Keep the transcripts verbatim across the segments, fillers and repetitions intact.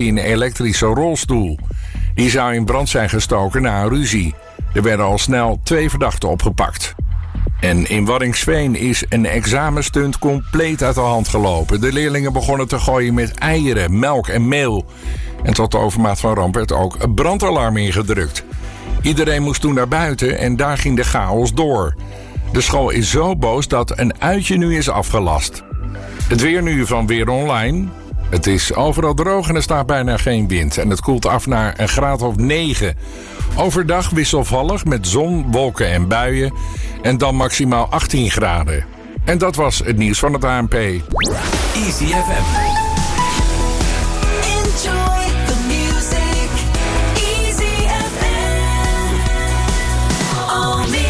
in een elektrische rolstoel. Die zou in brand zijn gestoken na een ruzie. Er werden al snel twee verdachten opgepakt. En in Waddinxveen is een examenstunt compleet uit de hand gelopen. De leerlingen begonnen te gooien met eieren, melk en meel. En tot de overmaat van ramp werd ook een brandalarm ingedrukt. Iedereen moest toen naar buiten en daar ging de chaos door. De school is zo boos dat een uitje nu is afgelast. Het weer nu van Weer Online. Het is overal droog en er staat bijna geen wind. En het koelt af naar een graad of negen. Overdag wisselvallig met zon, wolken en buien. En dan maximaal achttien graden. En dat was het nieuws van het A N P. Easy F M. Enjoy the music. Easy F M. Almere.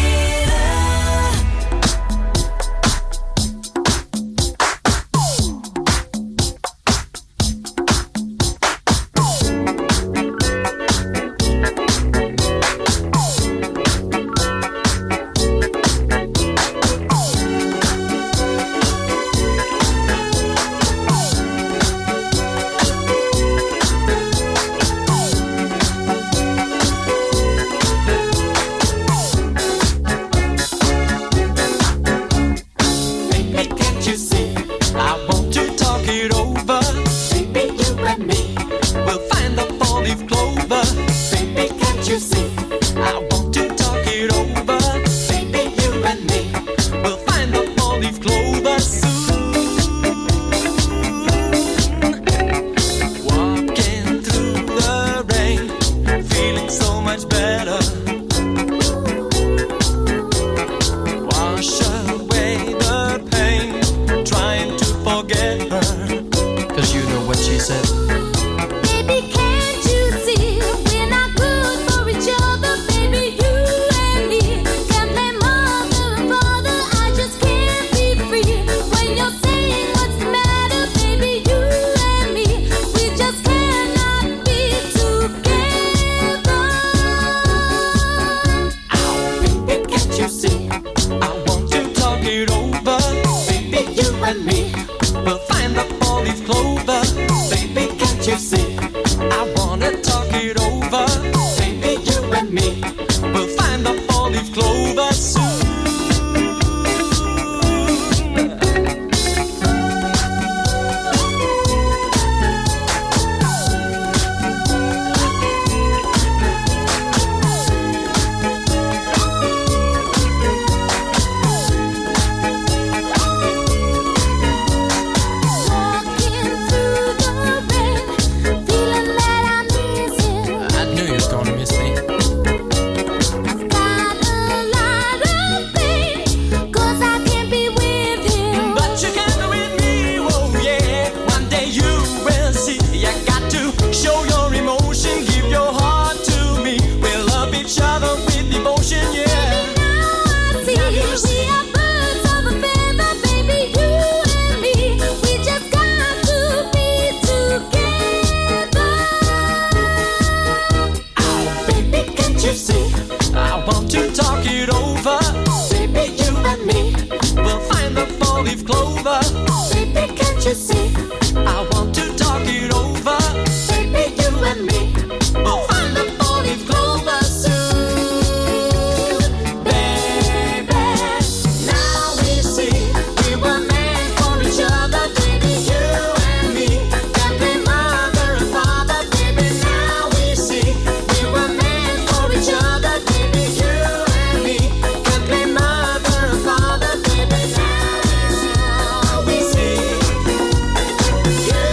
Yeah.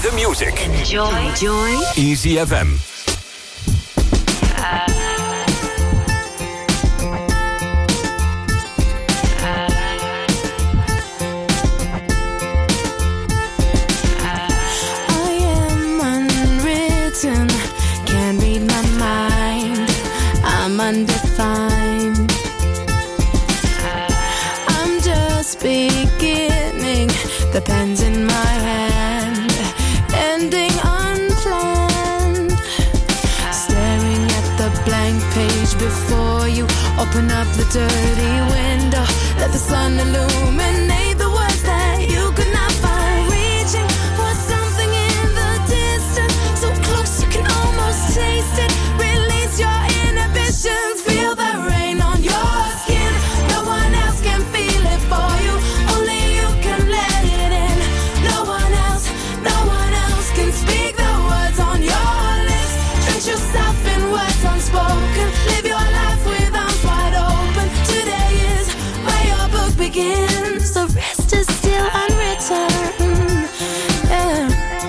the music. Enjoy. Enjoy. Easy F M. Undefined. I'm just beginning. The pen's in my hand, ending unplanned. Staring at the blank page before you. Open up the dirty window. Let the sun illuminate the words that you could not find. Reaching for something in the distance, so close you can almost taste it. Release your inhibitions. Feel the rain on your skin. No one else can feel it for you. Only you can let it in. No one else, no one else can speak the words on your lips. Drench yourself in words unspoken. Live your life with arms wide open. Today is where your book begins. The rest is still unwritten. Yeah.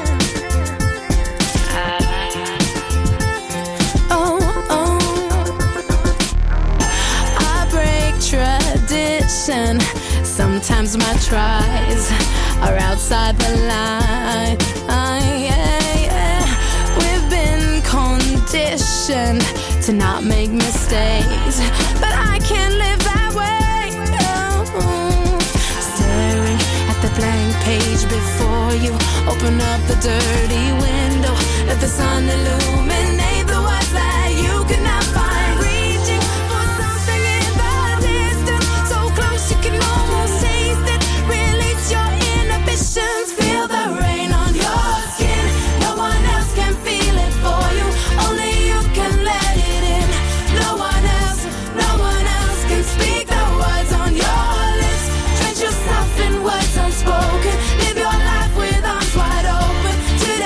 Sometimes my tries are outside the line. Uh, yeah, yeah. We've been conditioned to not make mistakes, but I can't live that way. No. Staring at the blank page before you. Open up the dirty window. Let the sun illuminate the words that you could not find. Reaching for something in the distance, so close you can almost taste it. Release your inhibitions. Feel the rain on your skin. No one else can feel it for you. Only you can let it in. No one else, no one else can speak the words on your lips. Drench yourself in words unspoken. Live your life with arms wide open. Today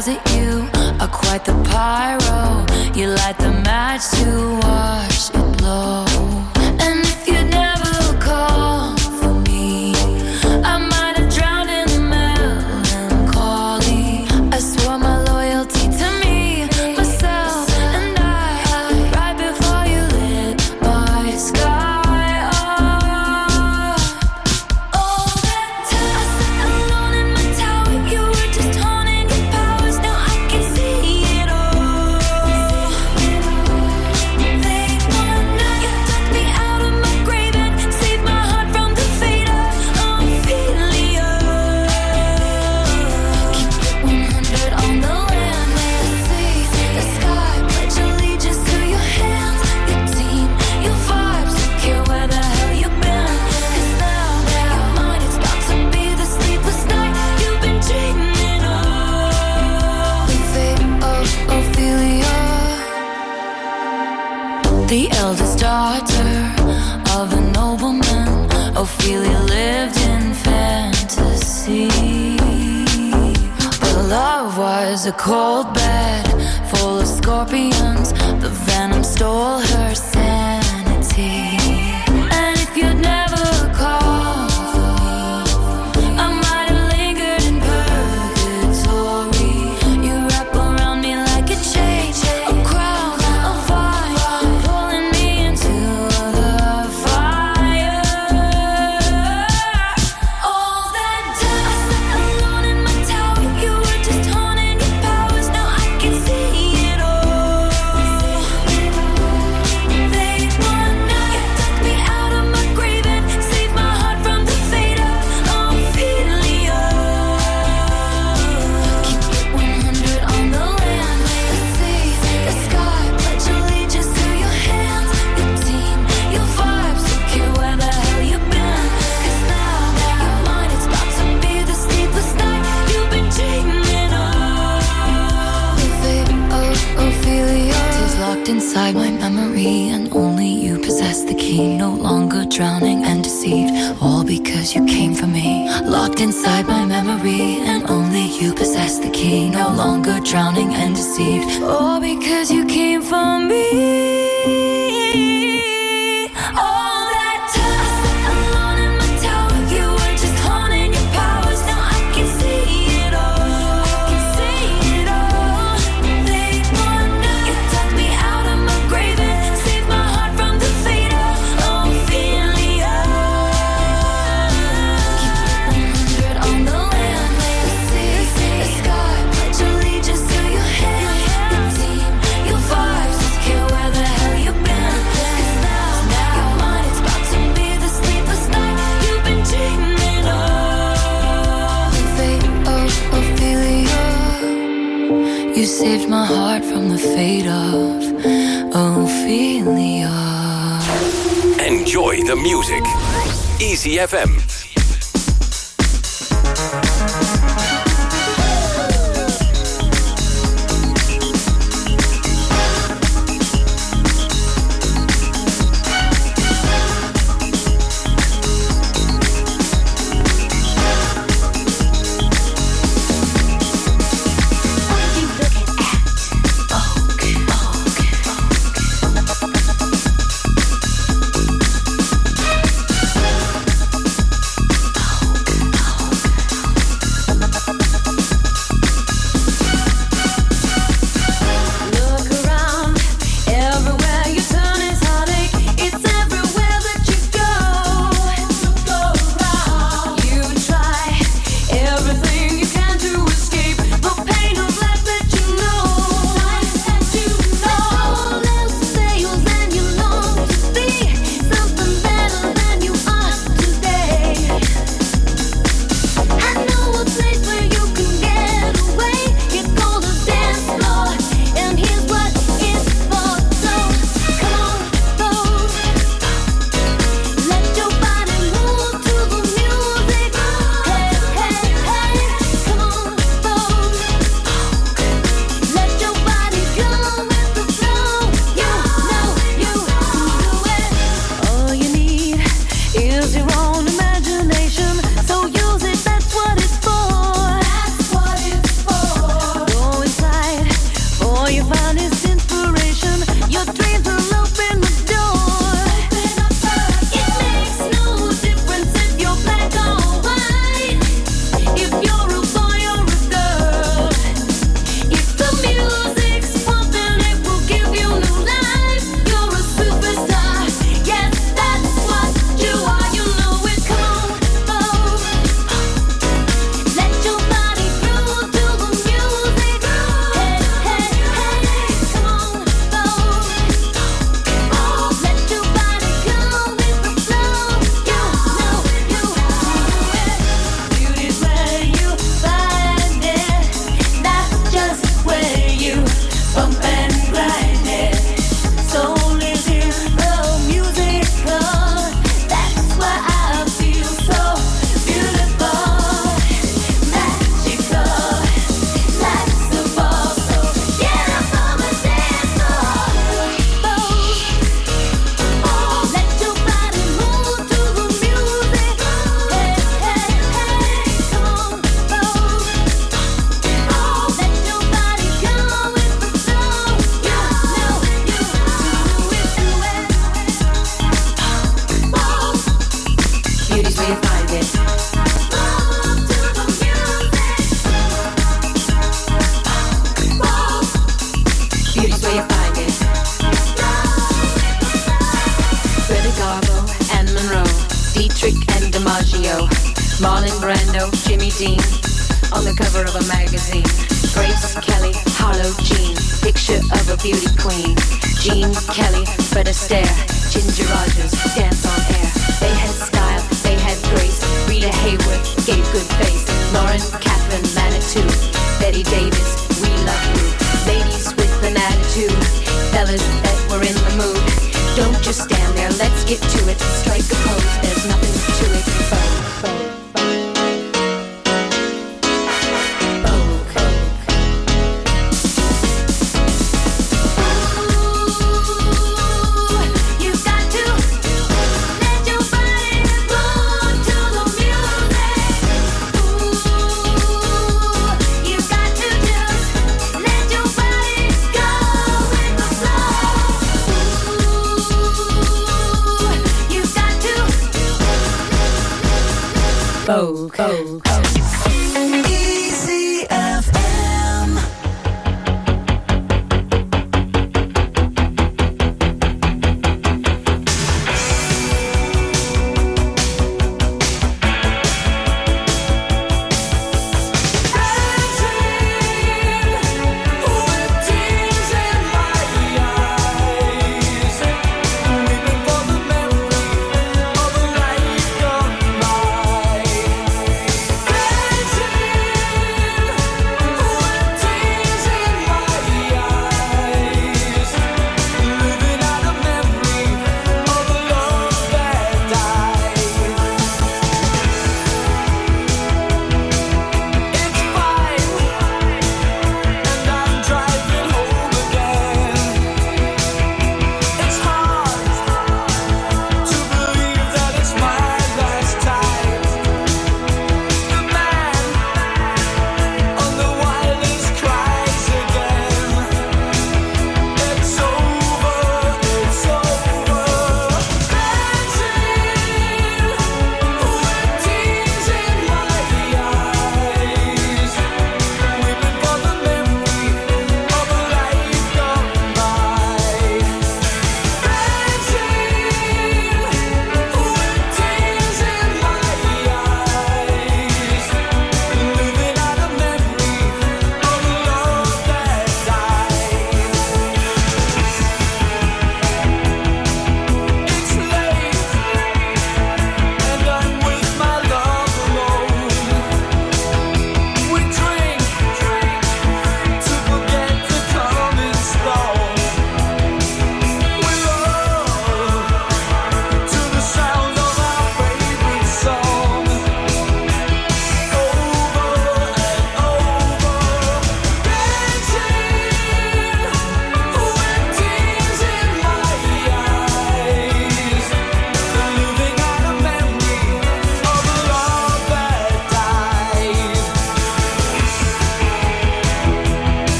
closet, you are quite the pyro. You light the match to watch it blow. And if you'd never call for me, I might have drowned in the melancholy. I swore my loyalty to me, myself, and I, right before you lit my sky up. All that time I sat alone in my tower, you were just honing your powers. Now I can see it all. They wanna, you took me out of my grave and saved my heart from the fate of Ophelia. Keep it one hundred on the land, may I see the sky, pledge allegiance to your hands, your team, your vibes, don't care where the hell you've been. 'Cause now, your mind is about to be the sleepless night you've been dreaming of. The fate of Ophelia, the eldest daughter of a nobleman. Ophelia lived in fantasy, but love was a cold bed full of scorpions. The venom stole her sanity. And if you'd never called for me, I might have lingered in purgatory. You wrap around me like a chain, a crown, a vine, pulling me into the fire. All that time I sat alone in my tower, you were just honing your powers. Now I can see it all. They wanna, you took me out of my grave and saved my heart from the fate of Ophelia. Keep it one hundred on the land, may I see the sky, pledge allegiance to your hands, your team, your vibes, don't care where the hell you've been. 'Cause now, your mind is about to be the sleepless night you've been dreaming of. The fate of Ophelia is locked inside my memory, and only you possess the key. No longer drowning and deceived, all because you came for me. Locked inside my memory, and only you possess the key. No longer drowning and deceived, all because you came for me. All that time I sat alone in my tower, you were just honing your powers. Now I can see it all. I can see it all. They wanna, you took me out of my grave and saved my heart from the fate of Ophelia. Keep it one hundred on the land, may I see the sky, pledge allegiance to your hands, your team, your vibes, don't care where the hell you've been. 'Cause now, your mind is about to be the sleepless night you've been dreaming of. The fate of Ophelia, you saved my heart from the fate of Ophelia. Enjoy the music. Easy F M. DiMaggio, Marlon Brando, Jimmy Dean, on the cover of a magazine. Grace Kelly, Harlow Jean, picture of a beauty queen. Jean Kelly, Fred Astaire, Ginger Rogers, dance on air. They had style, they had grace. Rita Hayworth gave good face. Lauren Catherine Manitou, Betty Davis, we love you. Ladies with an attitude, fellas that were in the mood. Don't just stand there, let's get to it. Strike a pose, there's nothing to it. Vogue, vogue. Vogue, Vogue, Easy F M. Weeping for the memory of a life gone by.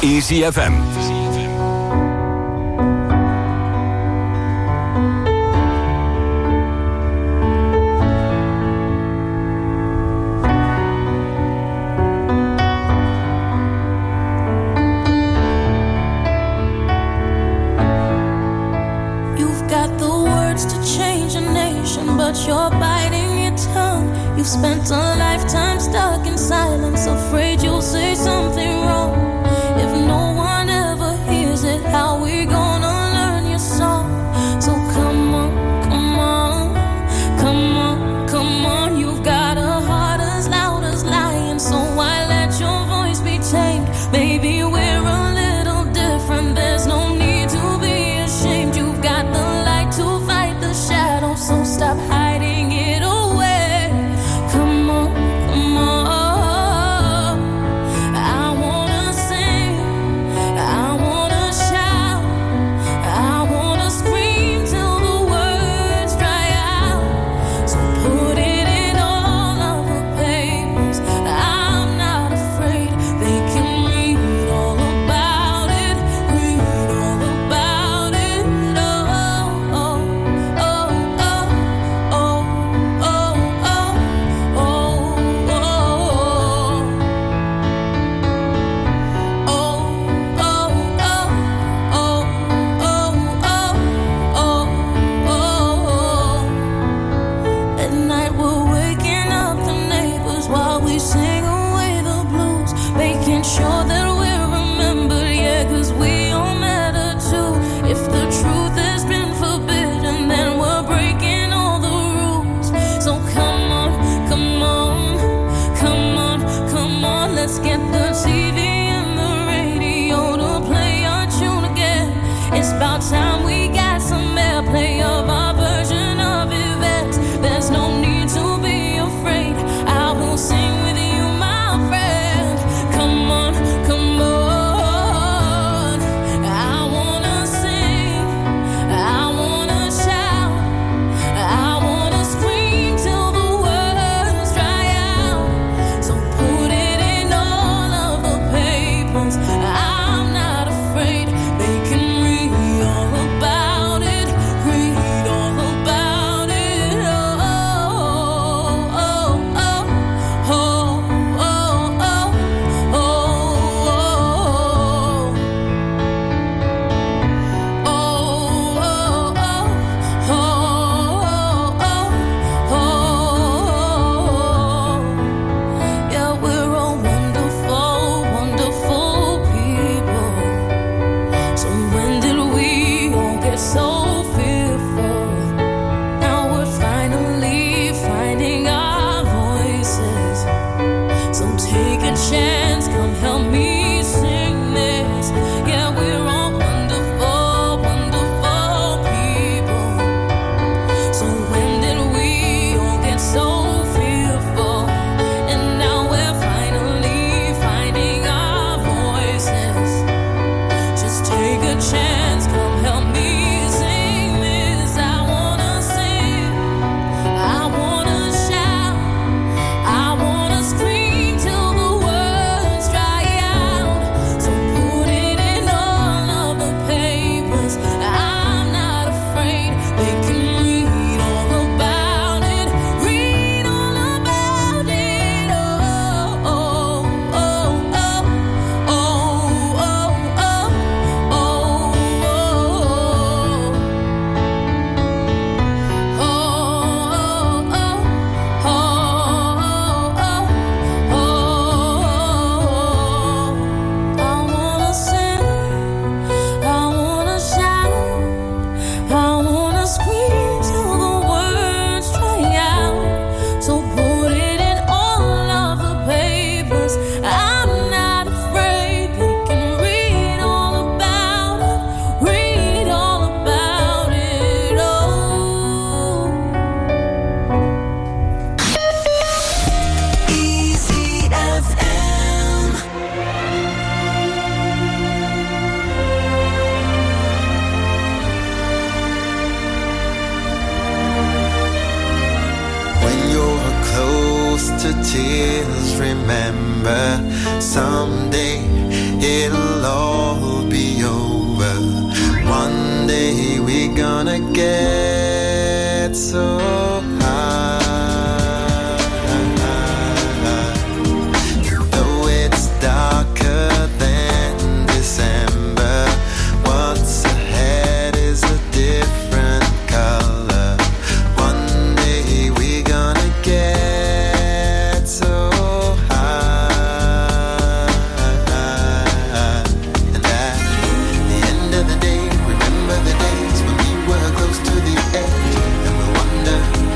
Easy F M. You're biting your tongue. You've spent a lifetime stuck in silence, afraid you'll say something wrong. If no one ever hears it, how we gonna learn your song? So come on, come on, come on, come on. You've got a heart as loud as lion, so why let your voice be tamed? Baby, we're a little different. There's no need to be ashamed. You've got the light to fight the shadow, so stop hiding it away. Come on, come on. I wanna sing, I wanna shout, I wanna scream till the words dry out. So put it in all of the papers. I'm not afraid. They can read all about it, read all about it. Oh, oh, oh, oh, oh, oh, oh, oh, oh, At night we're waking up the neighbors while we sing away the blues, making sure that we're remembered, yeah, 'cause we all matter too. If the truth has been forbidden, then we're breaking all the rules. So come on, come on, come on, come on, let's get the T V and the radio to play our tune again. It's about time we got some airplay of our version of events. There's no need to be afraid. I will sing with you, my friend. Come on, come on. I wanna sing, I wanna shout, I wanna scream till the words dry out. So put it in all of the papers. I'm not afraid. They can read all about it, read all about it. Oh, oh, oh, oh, oh, oh, oh, yeah, we're all wonderful, wonderful people. So when did we all get so fearful? Now we're finally finding our voices. So take a chance, come help me sing this. Yeah, we're all wonderful, wonderful people. So when did we all get so fearful? And now we're finally finding our voices. Just take a chance, come help me sing this. I wanna sing, I wanna shout, I wanna scream till the words dry out. So put it in all of the papers. I'm not afraid. They can read all about it, read all about it. Oh, oh, oh, oh, oh, oh, oh, oh, I wanna sing, I wanna shout, I wanna scream till the words dry out. So put it in all of the papers. I'm not afraid. They can read all about it, read all about it. Oh. Easy F M. When you're close to tears, remember someday it'll all be over. One day we're gonna get so high. Though it's darker than December, what's ahead is a different color. One day we're gonna get so high. And at the end of the day, remember the days when we were close to the edge, and we wonder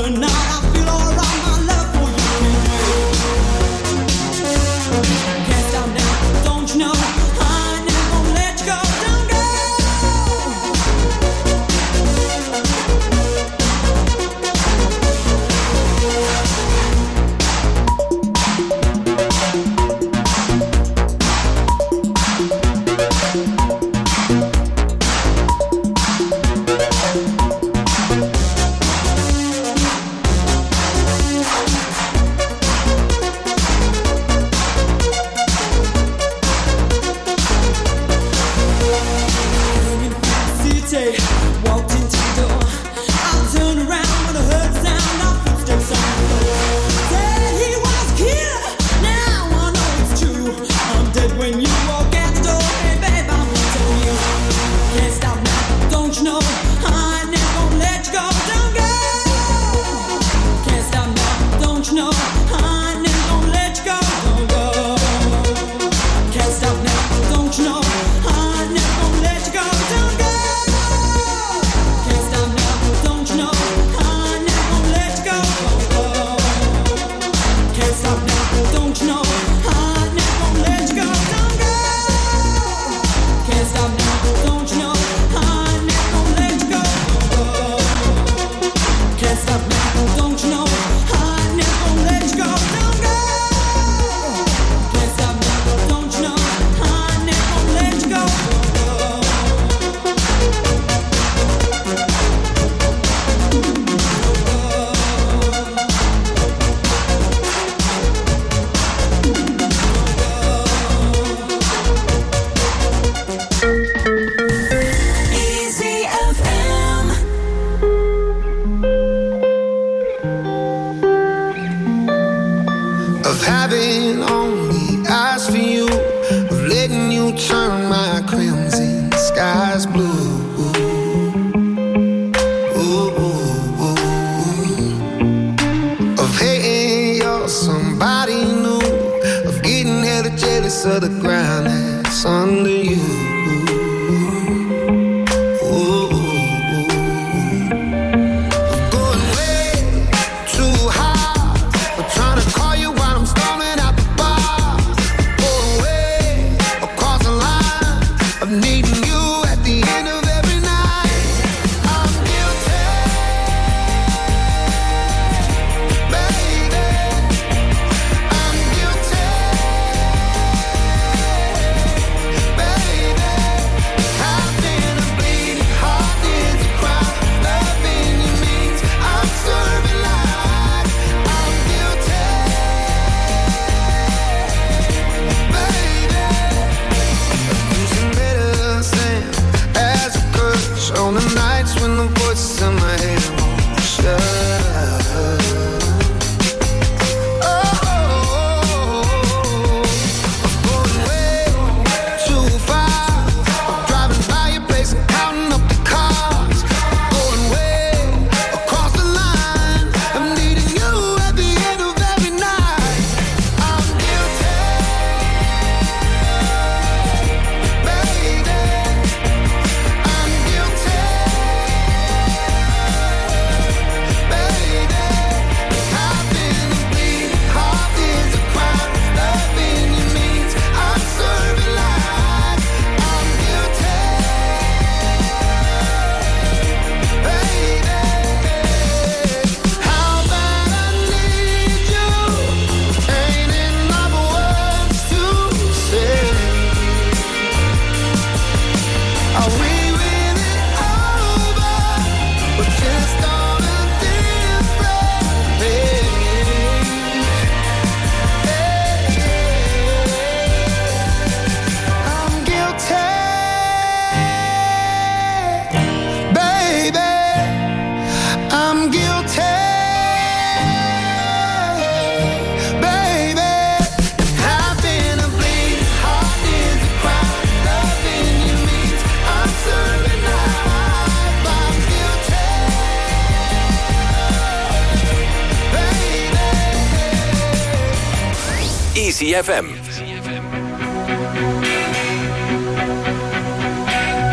Easy F M.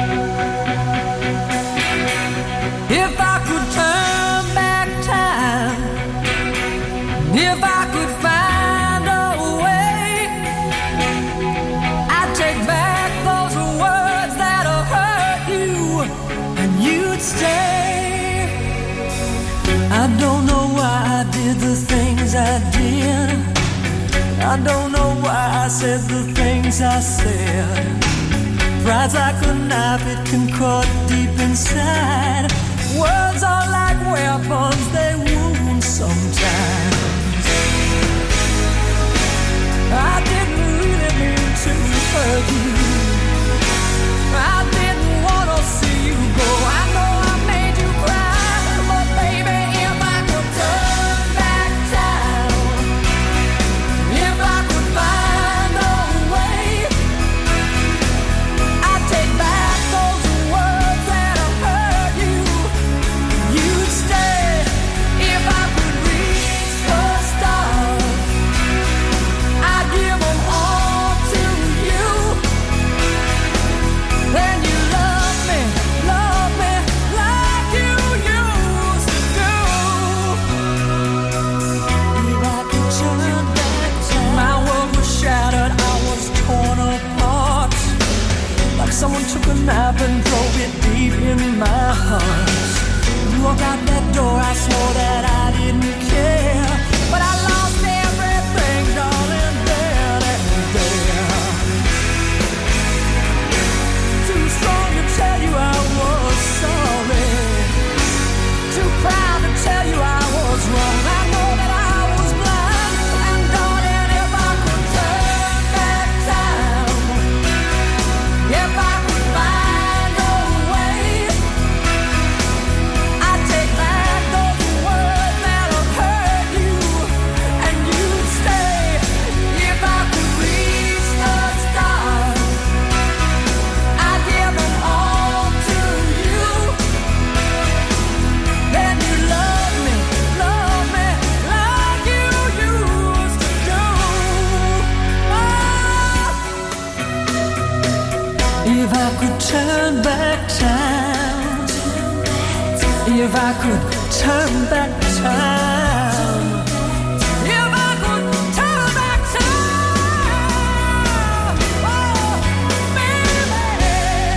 If I could turn back time I don't know why I said the things I said. Pride's like a knife, it can cut deep inside. Words are like weapons, they wound sometimes. I didn't really mean to hurt you. I didn't want to see you go. I know I made you cry, but baby, if I could turn back time, if I could find a way, I'd take back those words that have hurt you. You'd stay if I could reach the stars. I'd give them all to you. Then you love me, love me like you used to do. If I could turn back time, my world was shattered, I was torn apart. Like someone took a knife and drove it deep in my heart. You walk out that door, I swore that I didn't care, but I lost everything, darling, there and there. Too strong to tell you I was sorry. Too proud to tell you I was wrong. I know that I was blind. And darling, if I could turn back time, if I could find a way, I'd take back those words that have hurt you, and you'd stay if I could reach the stars. I'd give them all to you. Then you love me, love me like you used to do. Oh. If I could turn back time, if I could turn back time, if I could turn back time, oh, baby.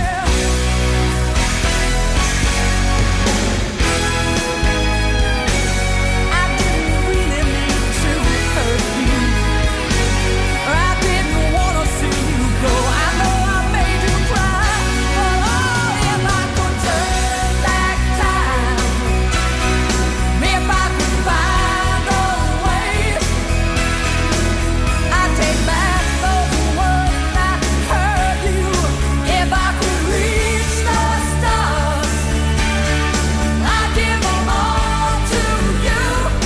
I didn't really mean to hurt you. I didn't want to see you go. I know I made you cry, but oh, if I could turn back time, if I could find a way, I'd take back those words that hurt you. If I could reach the stars, I'd give them all to you.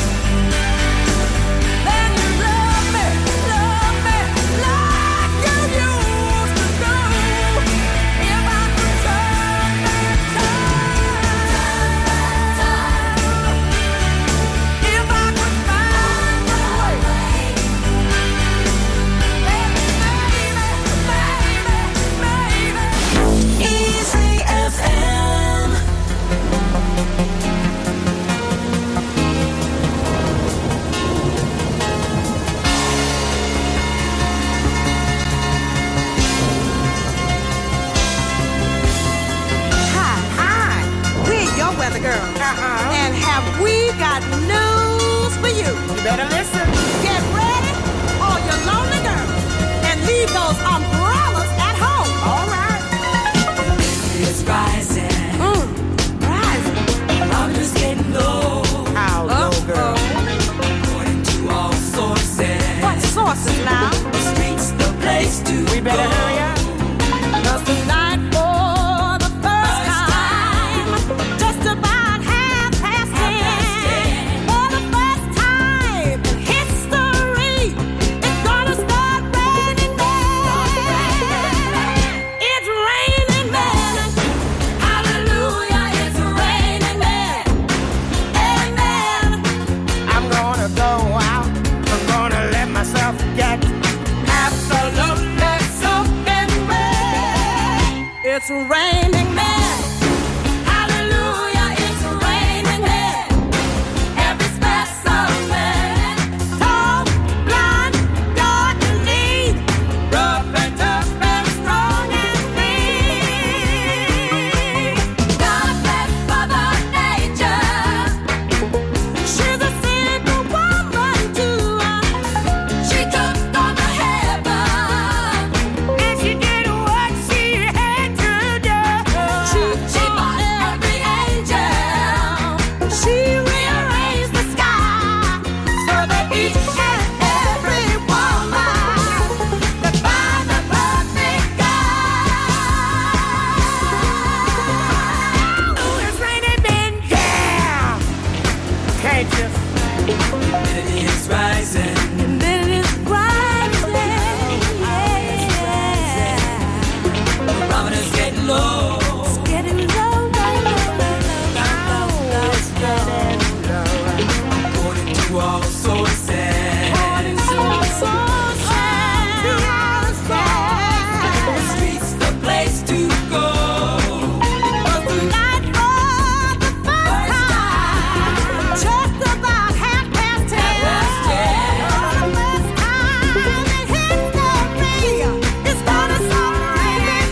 Then you love me, love me like you used to do. If I could turn back time, if I could find a way, baby, baby, baby. Easy F M. Hi, hi. We're your weather girls. Uh-huh. And have we got news for you? You better listen. Get ready, all you lonely girls, and leave those umbrellas at home. All right. It's rising. Mm, rising. I'm just getting low. How low, girl? According to all sources. What sources now? The streets, the place to We better go. hurry up. 'Cause tonight, for the first First time, just about half past ten, ten. for the first time in history, it's gonna start raining men. It's raining men. Hallelujah, it's raining men. Amen. I'm gonna go out. I'm gonna let myself get absolutely soaking wet. It's raining men. Hallelujah, it's raining men. Every specimen. Tall, blind, dark, and lean. Rough and tough and strong and mean. God bless Mother Nature. She's a single woman too. She took on Humidity is rising. Humidity is rising. Yeah. Barometer's getting low. It's getting low, low, low, low, low. It's getting low. According to all sources. According to all sources. The streets the place to go. Was the night of the first time. Just about half past ten. For the first time in history, it started some raining.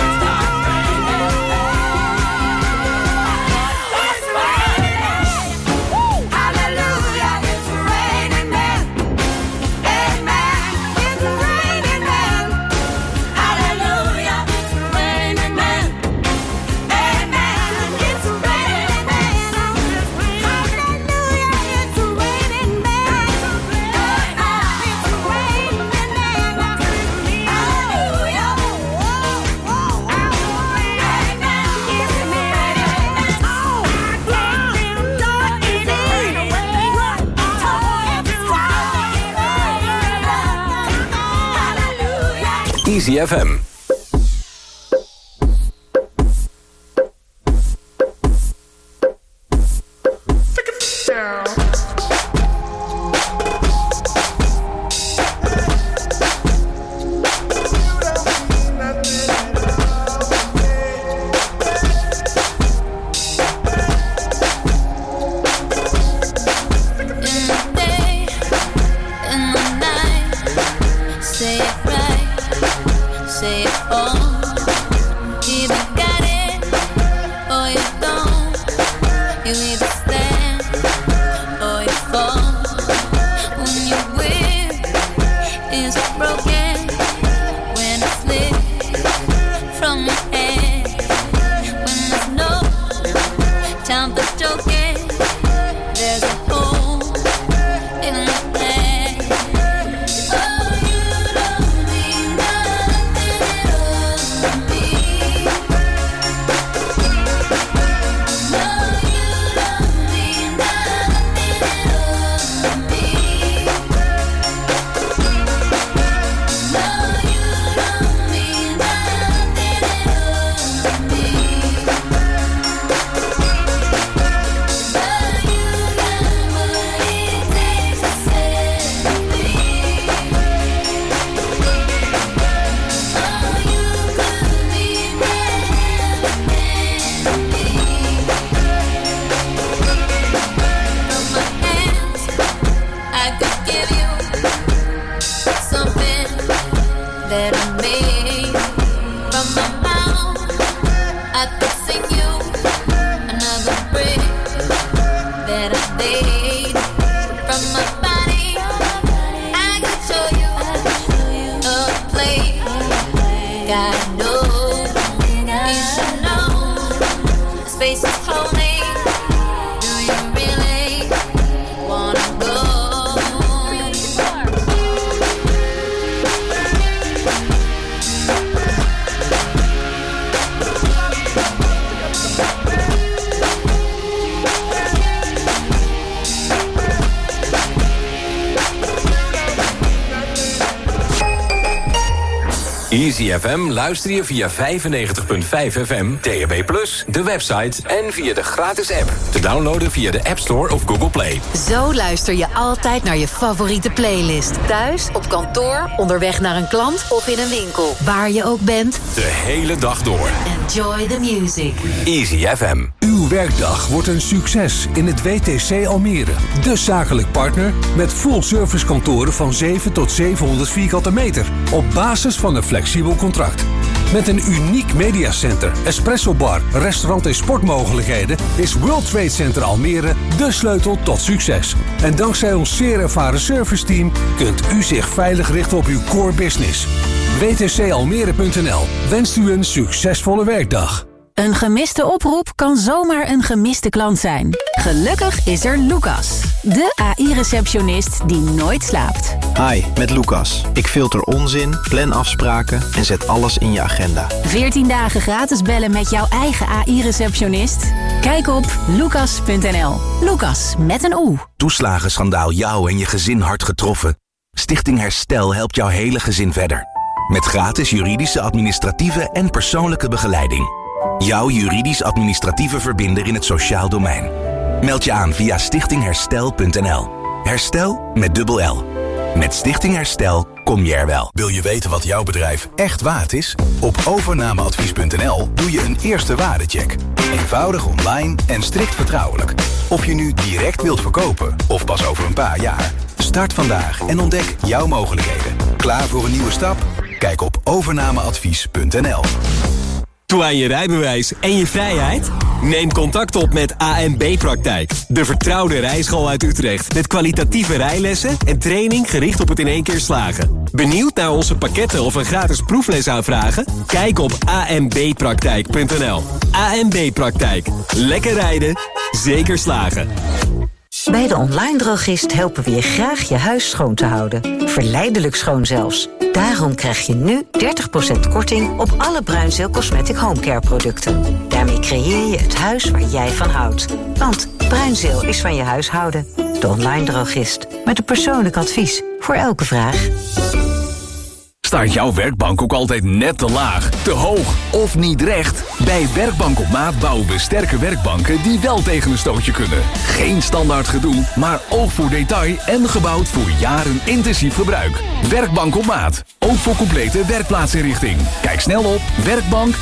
It's raining. Hallelujah, it's raining men. Amen. It's raining men. Hallelujah, it's raining men. Amen. It's raining men. Hallelujah, it's raining men. It's raining men. Hallelujah. Oh, oh, oh. Amen. It's raining. Oh, I can't endure it anymore. Oh, it's raining. Hallelujah. Easy F M. In the day, in the night, say it right, say it all. Either got it or you don't. You either stand or you fall. When your whip is broken, when it slips from your hand, when there's no time for joking, there's a hole in the plan. Oh, you don't mean nothing at all to me. No, you don't mean nothing at all to me. No, you don't mean nothing at all to me. But you got what it takes to set me free. Oh, you could be better than me. From my hands, I could give you something that I made. From my mouth, I could sing you another breath that I made. From my body, I could show you a place. Gotta know, you should know. Space is holy. Do you really wanna go? Easy F M luister je via vijfennegentig komma vijf F M, D A B plus, de website en via de gratis app. Te downloaden via de App Store of Google Play. Zo luister je altijd naar je favoriete playlist. Thuis, op kantoor, onderweg naar een klant of in een winkel. Waar je ook bent. De hele dag door. Enjoy the music. Easy F M. Uw werkdag wordt een succes in het W T C Almere. De zakelijk partner met full service kantoren van zeven tot zevenhonderd vierkante meter. Op basis van een flexibel contract. Met een uniek mediacenter, espresso bar, restaurant en sportmogelijkheden is World Trade Center Almere de sleutel tot succes. En dankzij ons zeer ervaren serviceteam kunt u zich veilig richten op uw core business. W T C Almere punt n l wenst u een succesvolle werkdag. Een gemiste oproep kan zomaar een gemiste klant zijn. Gelukkig is er Lucas, de A I-receptionist die nooit slaapt. Hi, met Lucas. Ik filter onzin, plan afspraken en zet alles in je agenda. veertien dagen gratis bellen met jouw eigen A I-receptionist? Kijk op lucas punt n l. Lucas, met een O. Toeslagenschandaal jou en je gezin hard getroffen? Stichting Herstel helpt jouw hele gezin verder. Met gratis juridische, administratieve en persoonlijke begeleiding. Jouw juridisch-administratieve verbinder in het sociaal domein. Meld je aan via stichting herstel punt n l. Herstel met dubbel L. Met Stichting Herstel kom je er wel. Wil je weten wat jouw bedrijf echt waard is? Op overnameadvies punt n l doe je een eerste waardecheck. Eenvoudig online en strikt vertrouwelijk. Of je nu direct wilt verkopen of pas over een paar jaar. Start vandaag en ontdek jouw mogelijkheden. Klaar voor een nieuwe stap? Kijk op overnameadvies punt n l. Toe aan je rijbewijs en je vrijheid? Neem contact op met A M B Praktijk. De vertrouwde rijschool uit Utrecht. Met kwalitatieve rijlessen en training gericht op het in één keer slagen. Benieuwd naar onze pakketten of een gratis proefles aanvragen? Kijk op a m b praktijk punt n l. A M B Praktijk. Lekker rijden, zeker slagen. Bij de Online Drogist helpen we je graag je huis schoon te houden. Verleidelijk schoon zelfs. Daarom krijg je nu dertig procent korting op alle Bruinzeel Cosmetic Homecare producten. Daarmee creëer je het huis waar jij van houdt. Want Bruinzeel is van je huishouden. De Online Drogist. Met een persoonlijk advies voor elke vraag. Staat jouw werkbank ook altijd net te laag, te hoog of niet recht? Bij Werkbank op Maat bouwen we sterke werkbanken die wel tegen een stootje kunnen. Geen standaard gedoe, maar oog voor detail en gebouwd voor jaren intensief gebruik. Werkbank op Maat, ook voor complete werkplaatsinrichting. Kijk snel op werkbank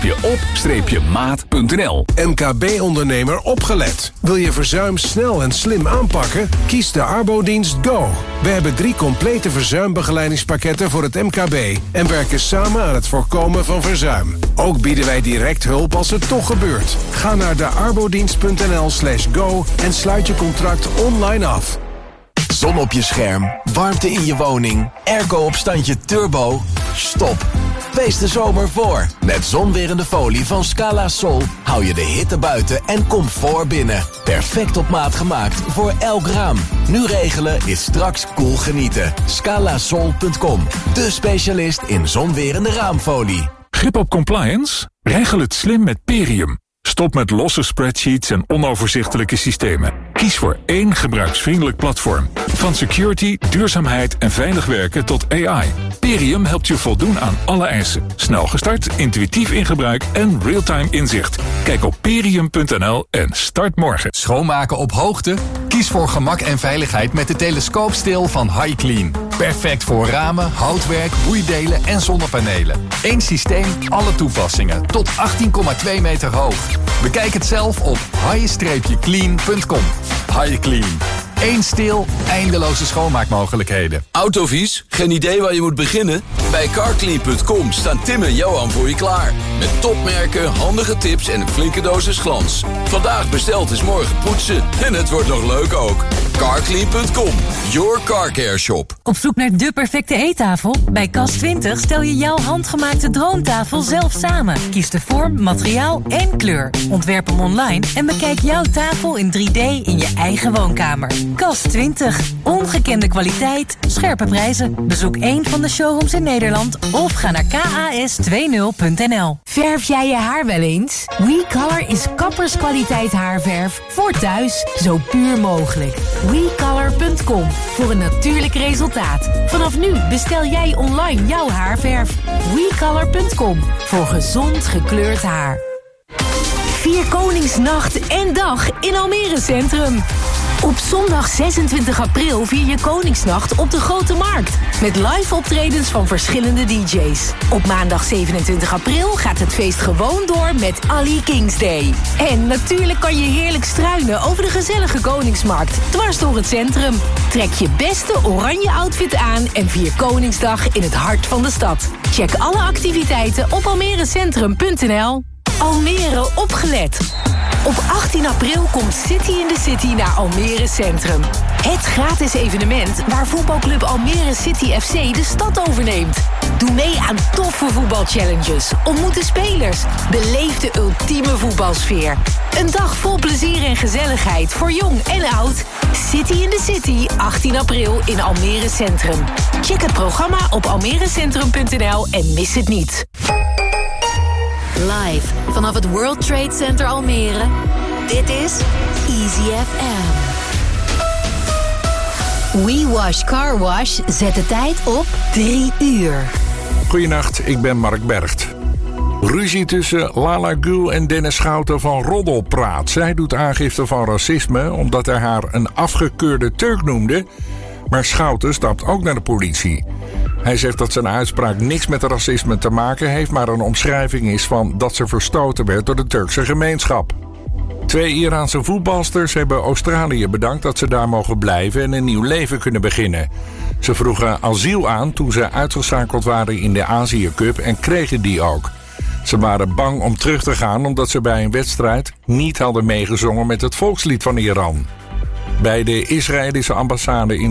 op maat punt n l. M K B-ondernemer opgelet. Wil je verzuim snel en slim aanpakken? Kies de Arbodienst Go. We hebben drie complete verzuimbegeleidingspakketten voor het M K B en werken samen aan het voorkomen van verzuim. Ook bieden wij direct hulp als het toch gebeurt. Ga naar de arbodienst punt n l slash go en sluit je contract online af. Zon op je scherm, warmte in je woning, airco op standje turbo. Stop. Wees de zomer voor. Met zonwerende folie van Scala Sol hou je de hitte buiten en comfort binnen. Perfect op maat gemaakt voor elk raam. Nu regelen is straks cool genieten. scala sol punt com, de specialist in zonwerende raamfolie. Grip op compliance? Regel het slim met Perium. Stop met losse spreadsheets en onoverzichtelijke systemen. Kies voor één gebruiksvriendelijk platform. Van security, duurzaamheid en veilig werken tot A I. Perium helpt je voldoen aan alle eisen. Snel gestart, intuïtief in gebruik en real-time inzicht. Kijk op perium punt n l en start morgen. Schoonmaken op hoogte? Kies voor gemak en veiligheid met de telescoopstil van HiClean. Perfect voor ramen, houtwerk, boeidelen en zonnepanelen. Eén systeem, alle toepassingen. Tot achttien komma twee meter hoog. Bekijk het zelf op hi clean punt com. HiClean. Eén stil, eindeloze schoonmaakmogelijkheden. Autovies? Geen idee waar je moet beginnen? Bij carclean punt com staan Tim en Johan voor je klaar. Met topmerken, handige tips en een flinke dosis glans. Vandaag besteld is morgen poetsen. En het wordt nog leuk ook. carclean punt com, your car care shop. Op zoek naar de perfecte eettafel? Bij Kas twintig stel je jouw handgemaakte droomtafel zelf samen. Kies de vorm, materiaal en kleur. Ontwerp hem online en bekijk jouw tafel in drie D in je eigen woonkamer. Kas twintig. Ongekende kwaliteit, scherpe prijzen. Bezoek één van de showrooms in Nederland of ga naar k a s twintig punt n l. Verf jij je haar wel eens? WeColor is kapperskwaliteit haarverf voor thuis. Zo puur mogelijk. we color punt com voor een natuurlijk resultaat. Vanaf nu bestel jij online jouw haarverf. we color punt com voor gezond gekleurd haar. Vier Koningsnacht en dag in Almere Centrum. Op zondag zesentwintig april vier je Koningsnacht op de Grote Markt. Met live optredens van verschillende D J's. Op maandag zevenentwintig april gaat het feest gewoon door met Ali Kings Day. En natuurlijk kan je heerlijk struinen over de gezellige Koningsmarkt. Dwars door het centrum. Trek je beste oranje outfit aan en vier Koningsdag in het hart van de stad. Check alle activiteiten op almerecentrum punt n l. Almere opgelet. Op achttien april komt City in the City naar Almere Centrum. Het gratis evenement waar voetbalclub Almere City F C de stad overneemt. Doe mee aan toffe voetbalchallenges, ontmoet de spelers, beleef de ultieme voetbalsfeer. Een dag vol plezier en gezelligheid voor jong en oud. City in the City, achttien april in Almere Centrum. Check het programma op almerecentrum punt n l en mis het niet. Live vanaf het World Trade Center Almere. Dit is Easy F M. We Wash Car Wash zet de tijd op drie uur. Goedenacht, ik ben Mark Bergt. Ruzie tussen Lala Gül en Dennis Schouten van Roddelpraat. Zij doet aangifte van racisme omdat hij haar een afgekeurde Turk noemde. Maar Schouten stapt ook naar de politie. Hij zegt dat zijn uitspraak niks met racisme te maken heeft, maar een omschrijving is van dat ze verstoten werd door de Turkse gemeenschap. Twee Iraanse voetbalsters hebben Australië bedankt dat ze daar mogen blijven en een nieuw leven kunnen beginnen. Ze vroegen asiel aan toen ze uitgeschakeld waren in de Azië Cup en kregen die ook. Ze waren bang om terug te gaan omdat ze bij een wedstrijd niet hadden meegezongen met het volkslied van Iran. Bij de Israëlische ambassade in